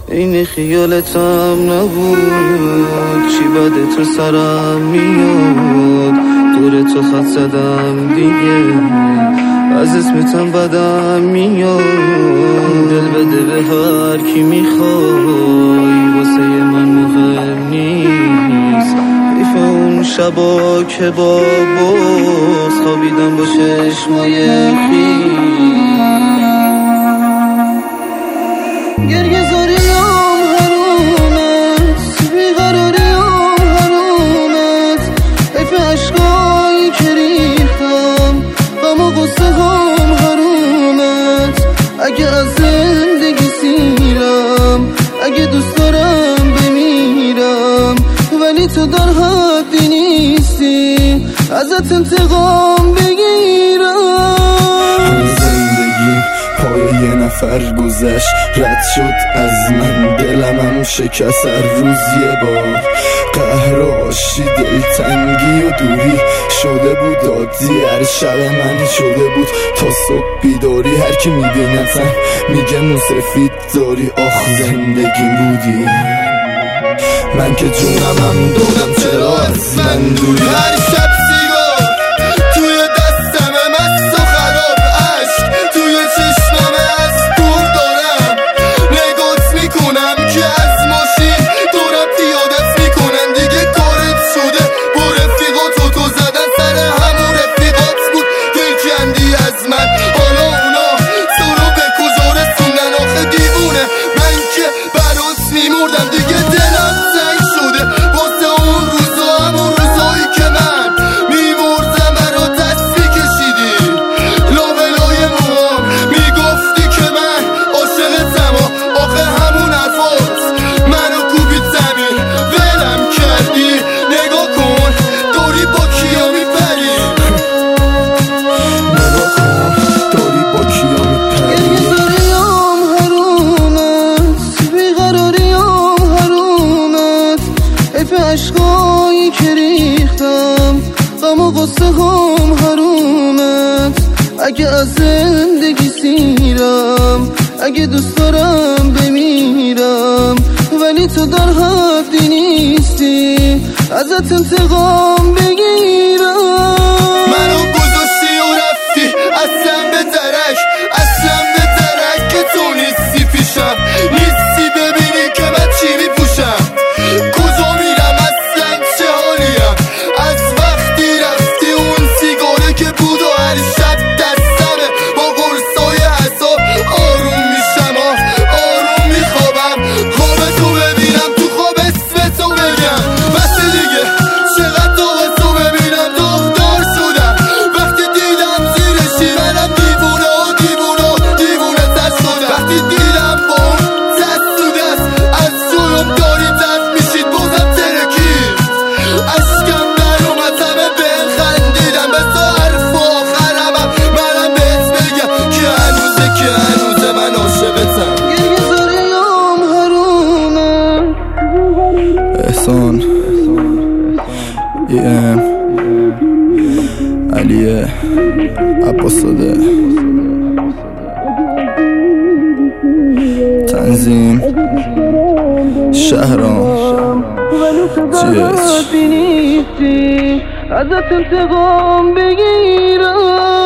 این خیالتم نبود، چی بده تو سرم میاد، دور تو خط زدم دیگه، از اسمتم بدم میاد. دل بده به هر کی میخوای، واسه من مهم نیست. حیف اون شبا که با بغض خوابیدم با چشمای خیس. گریه زاریام حرومت، بیقراریام حرومت، حیف عشقایی که ریختم، غم و غصه هم حرومت. اگه از زندگی سیرم، اگه دوست دارم بمیرم، ولی تو در حدی نیستی ازت انتقام بگیرم. پای یه نفر گذشت، رد شد از من، دلمم شکست هر روز یه بار. قهر و آشی، دلتنگی و دوری شده بود عادی، هر شب من شده بود تا صبح بیداری. هر کی میبینتم میگه موسفید داری، آخ زندگی بودی من که جونمم دونم چرا از من دوری. هر شب سیگار توی دستم مست و خراب، عشق توی چشمم از دور دارم، نگات میکنم که از ماشین دورم پیادت میکنن. دیگه کارت شده با رفیقاتو تو زدن سر همون رفیقات بود، دل کندی از من. حالا اونا سرو به کجا رسوندن آخه دیوونه، من که برات میمردم. دیگه دلم زنگ شده واسه اون روزا، همون روزایی که من میمردم برا دست میکشیدی لابلای موام، میگفتی که من عاشقتم. آخه همون حرفات منو کوبید زمین، ولم کردی. نگاه کن داری با کیا میپری، نگاه کن داری با کیا میپری. گریه زاریام حرومت، بیقراریام حرومت، حیف عشقایی که ریختم، غم و غصه هم حرومت. اگه از زندگی سیرم، اگه دوست دارم بمیرم، ولی تو در حدی نیستی ازت انتقام بگیرم. منو گذاشتی و رفتی اصلا به درک، اصلا به درک که تو نیستی پیشم، نیستی ببینی که من چی میپوشم، کجا میرم اصلا چه حالیم. از وقتی رفتی اون سیگاره که بود و هر شب دستمه، با قرصای حساب آروم میشم، آروم میخوابم. خواب تو ببینم تو خواب اسم تو بگم، بس دیگه چقدر داغ تو ببینم. داغدار شدم وقتی دیدم زیرشی، منم دیوونه و دیوونه و دیوونه تر شدم. وقتی دیدم با اون دست تو دست از جلوم داری دست میشید، بازم ترکید اشکم در اومد، همه بهم خندیدم. بسا حرف آخرم منم بهت بگم که هنوزه که هنوزه من عاشقتم. گریه زاریام حرومت. احسان علیه عباساده، تنظیم شهرام ازت انتقام بگیرم.